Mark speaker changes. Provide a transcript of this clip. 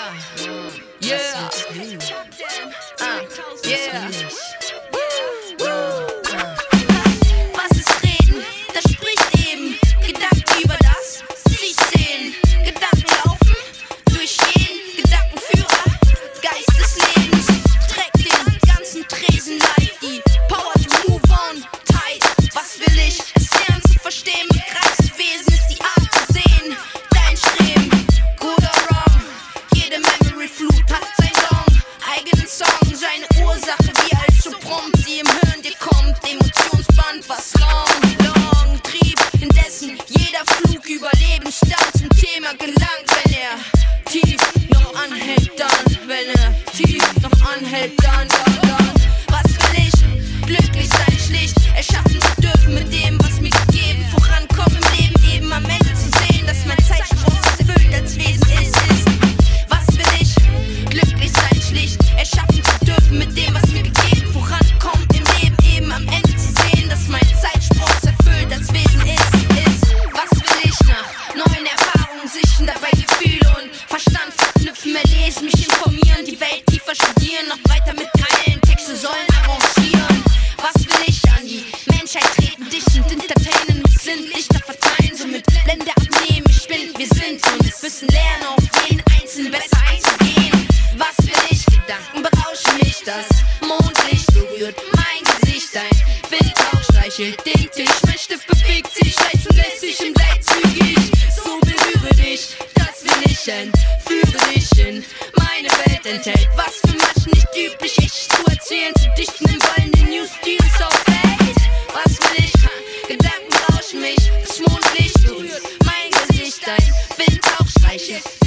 Speaker 1: Yeah. Yeah. Was ist reden? Das spricht eben. Gedanken über das, sich sehen. Gedanken laufen durch jeden Gedankenführer. Geist des Lebens trägt den ganzen Tresen live. Die Power to move on, tight. Was will ich? Es lernen zu verstehen. Begreifst Wesen ist die Art zu sehen. Dein Streben, good or wrong. Jede Memory Flut hat sein Song. Eigenen Song, seine Ursache, wie also prompt sie im Hirn dir kommt. Emotionsband, was long trieb, indessen jeder Flug Überlebensstand zum Thema gelangt, wenn er tief noch anhält, dann, wenn er tief noch anhält, dann. Was will ich? Glücklich sein, schlicht, erschaffen zu dürfen mit dem, was mir gegeben. Vorankommen im Leben, eben am Ende zu sehen, dass mein Zeitsprung erfüllt als Wesen ist. Was will ich? Glücklich sein, schlicht, erschaffen zu dürfen mit dem, was mir gegeben. Vorankommen im Leben, eben am Ende zu sehen, dass mein Zeitsprung erfüllt als Wesen ist. Was will ich? Nach neuen Erfahrungen sichten, dabei Gefühle und Verstand verknüpfen, erlesen, mich informieren, die Welt tiefer studieren, noch weiter mitteilen, Texte sollen arrangieren. Was will ich? An die Menschheit treten, dichtend, entertainen, sind Lichter verteilen, somit Blende abnehmen, ich bin, wir sind und müssen lernen, auf jeden Einzelnen besser einzugehen. Was will ich? Gedanken berauschen mich, das Mondlicht berührt mein Gesicht, ein Windhauch streichelt den Tisch, mein Stift bewegt sich leicht und lässt sich im Leid zügig. So berühre dich, das will ich, entführe dich in meine Welt, enthält was für manchen nicht üblich ist, zu erzählen, zu dichten im wollenden News, dieses auf Welt. Was will ich? Gedanken berauschen mich, das Mondlicht berührt mein Gesicht, ein Windhauch streichelt